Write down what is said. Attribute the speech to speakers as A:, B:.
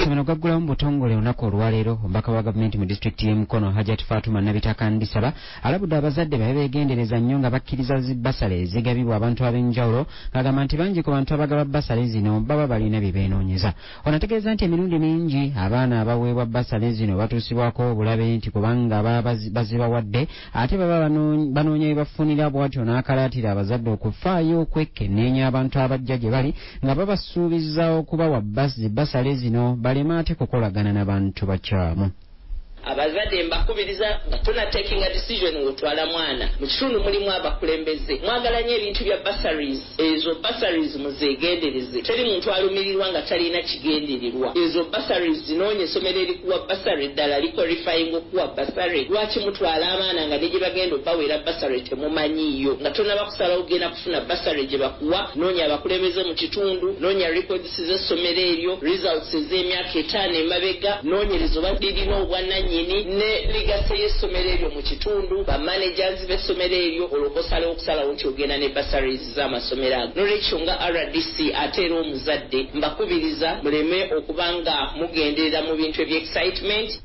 A: Amasomero gaggulawo mu butongole olunaku olwaleero. Omubaka wa gavumenti mu disitulikiti y'e Mukono Hajat Fatuma Nabitaka Ndisaba alabudde abazadde babe beegendereza nnyo nga bakkiriza bbasale ezigabibwa abantu ab'enjawulo ng'agamba nti bangi ku bantu abagaba bbasale zino baba balina bye beenoonyeza. Ono ategeeza nti emirundi mingi abaana abaweebwa bbasale zino batuusibwako obulabe nti kubanga baba bazibawadde ate baba banoonya bye bafunira bw'atyo n'akalaatira abazadde okufaayo okwekenneenya abantu abajja gye bali nga babasuubiza okubawa bbasale zino baleme ate kukolagana n'abantu bakyamu.
B: Abazadde mbakubiriza batuna taking a decision ng'otwala mwana mu kitundu mulimu abakulembeze mwagalanye ebintu bya bursaries ezo bursaries muzeegendereze teri muntu alumirirwa nga talina kigenderirwa ezo bursaries zinoonye essomero erikuwa bursary ddala liqualifying okuwa bursary lwaki mutwala abaana nga ne gye bagenda obbawera bursary temumanyiiyo nga tonaba kusalawo ogenda kufuna bursary gye bakuwa noonya abakulembeze mu kitundu noonya records z'essomero eryo results ez'emyaka 5 emabega noonyereza oba lirina obwannanyi ne ligase y'essomero eryo mu kitundu bamanagers b'essomero eryo olwokosalawo okusalawo nti ogenda ne bursaries z'amasomero ago nolwekyo nga RDC ate era omuzadde mbakubiriza muleme okuba nga mugenderera mu bintu eby'excitement